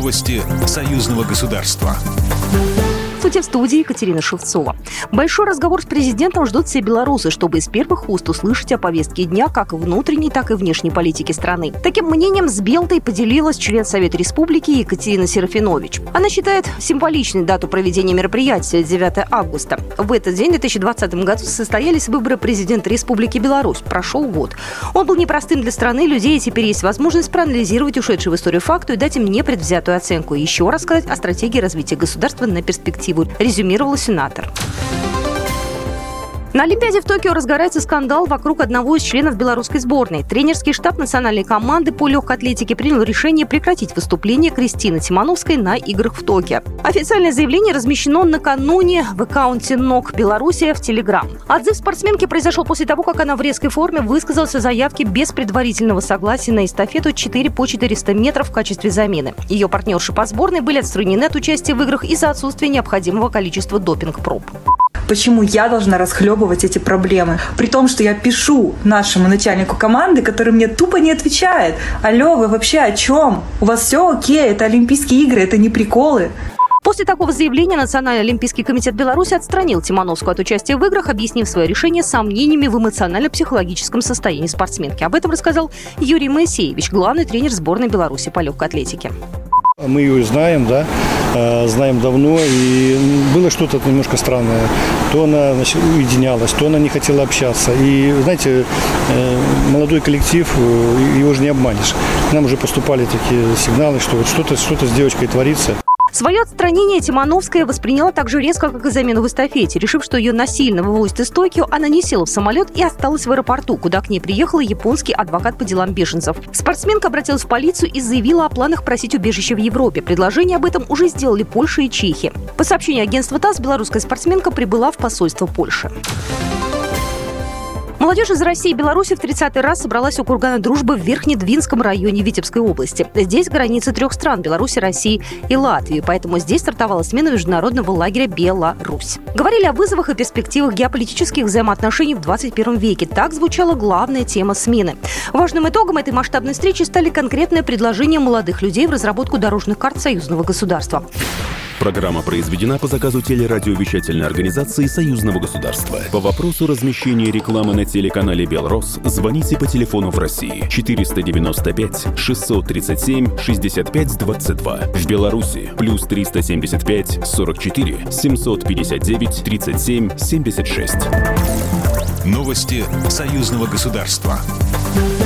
Новости союзного государства. В студии Екатерина Шевцова. Большой разговор с президентом ждут все белорусы, чтобы из первых уст услышать о повестке дня как внутренней, так и внешней политики страны. Таким мнением с Белтой поделилась член Совета Республики Екатерина Серафинович. Она считает символичной дату проведения мероприятия 9 августа. В этот день, в 2020 году, состоялись выборы президента Республики Беларусь. Прошел год. Он был непростым для страны, людей, и теперь есть возможность проанализировать ушедшие в историю факты и дать им непредвзятую оценку. И еще рассказать о стратегии развития государства на перспективу, резюмировал сенатор. На Олимпиаде в Токио разгорается скандал вокруг одного из членов белорусской сборной. Тренерский штаб национальной команды по легкой атлетике принял решение прекратить выступление Кристины Тимановской на играх в Токио. Официальное заявление размещено накануне в аккаунте НОК Белоруссия в Телеграм. Отзыв спортсменки произошел после того, как она в резкой форме высказалась о заявке без предварительного согласия на эстафету 4 по 400 метров в качестве замены. Ее партнерши по сборной были отстранены от участия в играх из-за отсутствия необходимого количества допинг-проб. Почему я должна расхлебывать эти проблемы? При том, что я пишу нашему начальнику команды, который мне тупо не отвечает. Алло, вы вообще о чем? У вас все окей, это Олимпийские игры, это не приколы. После такого заявления Национальный олимпийский комитет Беларуси отстранил Тимановскую от участия в играх, объяснив свое решение сомнениями в эмоционально-психологическом состоянии спортсменки. Об этом рассказал Юрий Моисеевич, главный тренер сборной Беларуси по легкой атлетике. Мы ее знаем, знаем давно, и было что-то немножко странное. То она уединялась, то она не хотела общаться. И, знаете, молодой коллектив, его же не обманешь. К нам уже поступали такие сигналы, что вот что-то с девочкой творится. Свое отстранение Тимановская восприняла так же резко, как и замену в эстафете. Решив, что ее насильно вывозят из Токио, она не села в самолет и осталась в аэропорту, куда к ней приехал японский адвокат по делам беженцев. Спортсменка обратилась в полицию и заявила о планах просить убежище в Европе. Предложение об этом уже сделали Польша и Чехия. По сообщению агентства ТАСС, белорусская спортсменка прибыла в посольство Польши. Молодежь из России и Беларуси в 30-й раз собралась у кургана Дружбы в Верхнедвинском районе Витебской области. Здесь границы 3 стран – Беларуси, России и Латвии. Поэтому здесь стартовала смена международного лагеря «Беларусь». Говорили о вызовах и перспективах геополитических взаимоотношений в 21 веке. Так звучала главная тема смены. Важным итогом этой масштабной встречи стали конкретные предложения молодых людей в разработку дорожных карт союзного государства. Программа произведена по заказу телерадиовещательной организации Союзного государства. По вопросу размещения рекламы на телеканале «Белрос» звоните по телефону в России 495 637 65 22. В Беларуси плюс 375 44 759 37 76. Новости союзного государства.